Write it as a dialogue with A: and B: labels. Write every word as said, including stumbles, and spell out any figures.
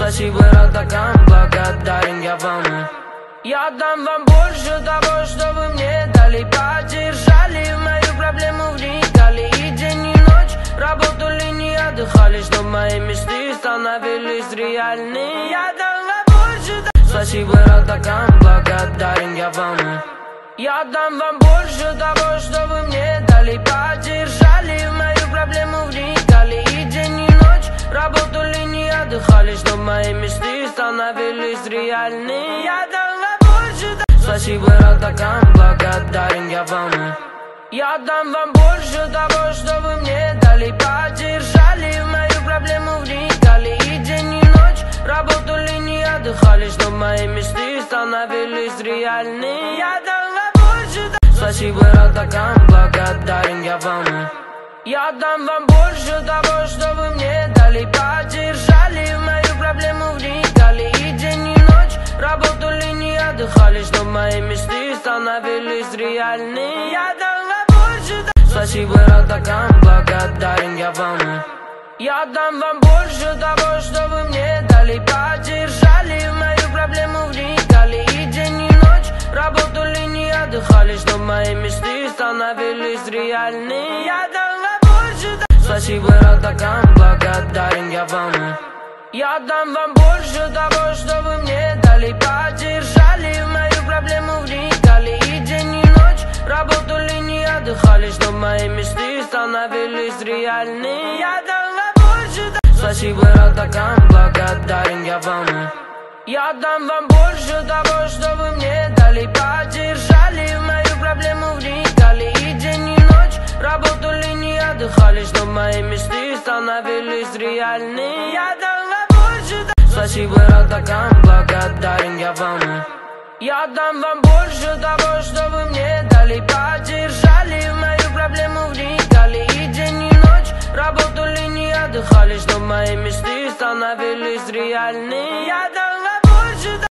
A: Спасибо родакам, благодарен я вам. Я дам вам больше того, что вы мне дали. Поддержали, в мою проблему вникали. И день, и ночь работали, не отдыхали, чтоб мои мечты становились реальны. Я дам вам больше того. Спасибо родакам, благодарен я вам. Я дам вам больше того, что вы мне дали. Поддержали, в мою проблему вникали. И день, и ночь работали, не отдыхали, чтоб мои мечты становились реальны. Я дам вам больше того. Спасибо родакам, благодарен я вам. Я дам вам больше того, что вы мне дали. Поддержали, в мою проблему вникали. И день, и ночь работали, не отдыхали, чтоб мои мечты становились реальны. Я дам вам больше того. Спасибо родакам, благодарен я вам. Я дам вам больше того, что вы мне дали. Поддержали, в мою проблему вникали. И день, и ночь работали, не отдыхали, чтоб мои мечты становились реальны. Я дам вам больше того. Спасибо родакам, благодарен я вам. Я дам вам больше того, что вы мне дали. Поддержали, в мою проблему вникали. И день, и ночь работали, не отдыхали, чтоб мои мечты становились реальны. Я дам вам больше того. Спасибо родакам, благодарен я вам. Я дам вам больше того, что вы мне дали. Поддержали, в мою проблему вникали. И день, и ночь работали, не отдыхали, чтоб мои мечты становились реальны. Я дам вам больше того. Спасибо родакам, благодарен я вам. Я дам вам больше того, что вы мне дали. Поддержали, в мою проблему вникали. И день, и ночь работали, не отдыхали, чтоб мои мечты становились реальны. Я дам вам больше того. Спасибо родакам, благодарен я вам. Я дам вам больше того, что вы мне дали. Поддержали, в мою проблему вникали. И день, и ночь работали, не отдыхали, чтоб мои мечты становились реальны. Я дам вам больше того.